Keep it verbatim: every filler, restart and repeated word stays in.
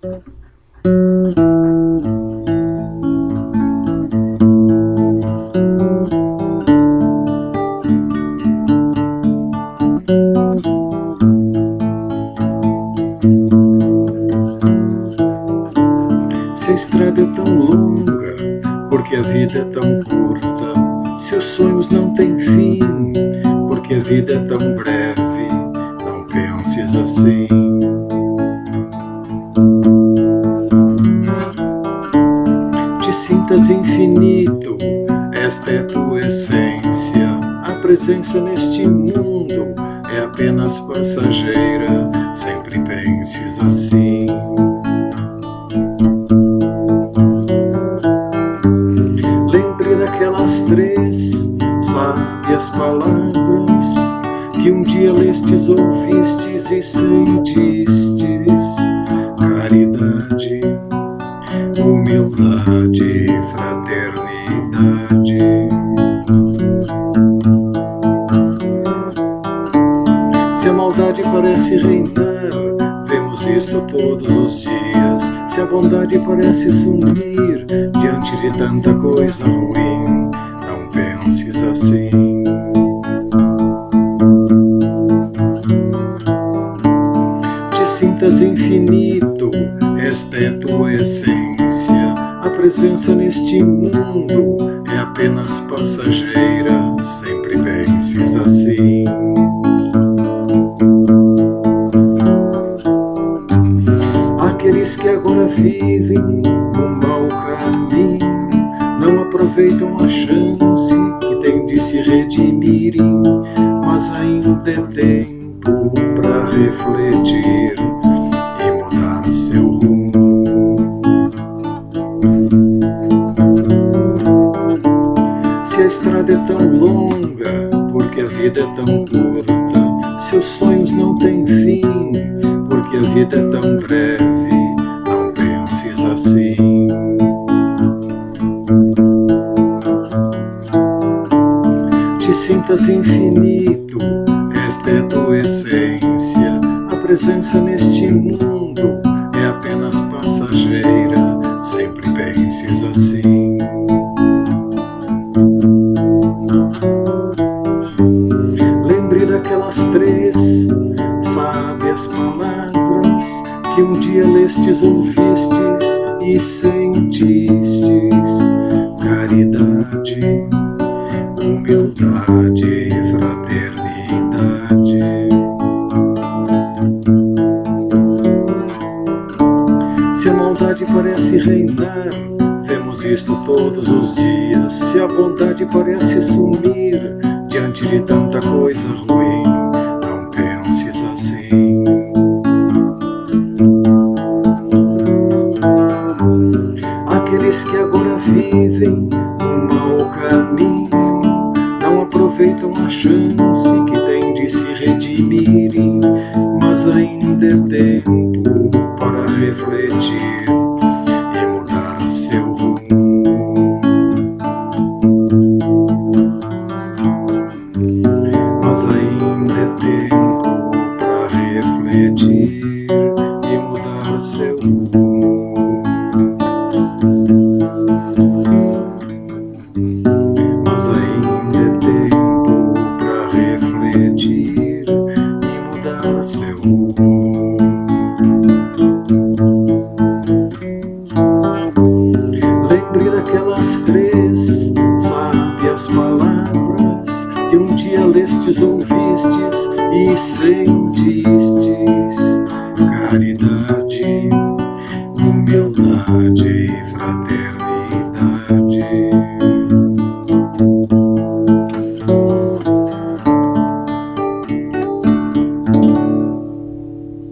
Se a estrada é tão longa, porque a vida é tão curta. Se os sonhos não têm fim, porque a vida é tão breve. Não penses assim. Te sintas infinito, esta é tua essência. A presença neste mundo é apenas passageira. Sempre penses assim. Aquelas três sábias palavras que um dia lestes, ouvistes e sentistes: caridade, humildade, fraternidade. Se a maldade parece reinar, vemos isto todos os dias. Se a bondade parece sumir diante de tanta coisa ruim, não penses assim. Te sintas infinito, esta é tua essência. A presença neste mundo é apenas passageira. Sempre penses assim. Aqueles que agora vivem um mau caminho não aproveitam a chance que têm de se redimirem, mas ainda é tempo para refletir e mudar seu rumo. Se a estrada é tão longa, porque a vida é tão curta. Se os sonhos não têm fim, porque a vida é tão breve. Não penses assim. Te sintas infinito, esta é tua essência. A presença neste mundo é apenas passageira. Sempre penses assim. Lembre daquelas três sábias palavras que um dia lestes, ouvistes e sentistes: caridade, humildade, fraternidade. Se a maldade parece reinar, vemos isto todos os dias. Se a bondade parece sumir diante de tanta coisa ruim, não penses assim. Aqueles que agora vivem um mau caminho não aproveitam a chance que têm de se redimirem, mas ainda é tempo para refletir e mudar seu rumo. Mas ainda é tempo para refletir e mudar seu rumo. Mas ainda é tempo para refletir e mudar seu rumo. Lembre daquelas três sábias palavras que um dia lestes, ouvistes e sentistes: